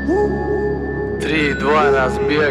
3-2 разбег.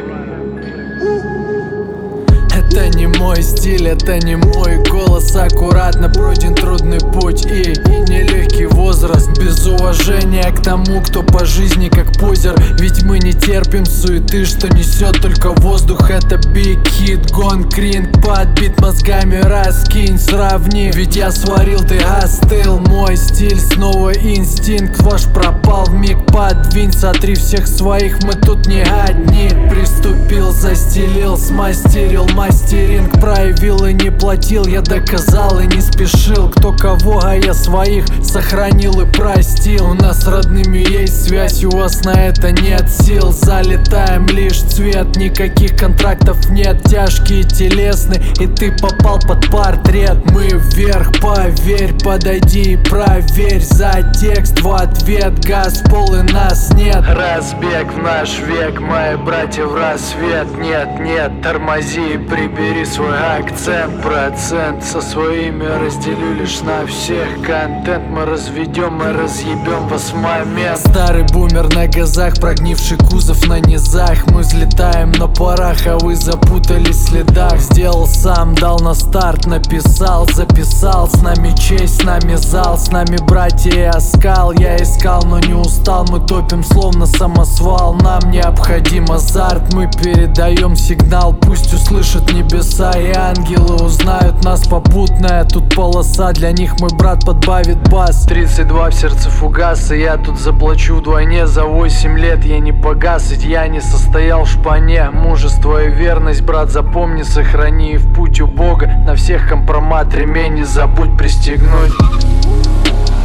Это не мой стиль, это не мой голос. Аккуратно пройден трудный путь и нелегкий возраст. Без уважения к тому, кто по жизни как позер. Ведь мы не терпим суеты, что несет только воздух. Это big hit, гон, кринг, подбит мозгами, раскинь, сравни. Ведь я сварил, ты остыл. Мой стиль снова инстинкт ваш пропал вмиг. Подвинь, сотри всех своих, мы тут не одни. Приступил, застелил, смастерил, мастеринг проявил и не платил. Я доказал и не спешил, кто кого, а я своих сохранил и простил. У нас с родными есть связь, у вас на это нет сил. Залетаем лишь цвет, никаких контрактов нет. Тяжкие, телесные, и ты попал под портрет. Мы вверх, поверь, подойди и проверь. За текст в ответ, газ, пол и нас нет. Разбег в наш век, мои братья в рассвет. Нет, нет, тормози и прибери свой акцент. Процент со своими разделю лишь на всех. Контент мы разведем, мы разъебем вас в момент. Старый бумер на газах, прогнивший кузов на низах. Мы взлетаем на парах, а вы запутались в следах. Сделал сам, дал на старт, написал, записал. С нами честь, с нами зал, с нами братья и оскал. Я искал, но не устал, мы топим словно самосвал. Нам необходим азарт, мы передаем сигнал. Пусть услышат небеса и ангелы узнают нас попутная. Тут полоса, для них мой брат подбавит бас. 32 в сердце фугаса, я тут заплачу вдвойне. За 8 лет я не погас, ведь я не состоял в шпане. Мужество и верность, брат, запомни, сохрани. И в путь у Бога на всех компромат, ремень не забудь пристегнуть.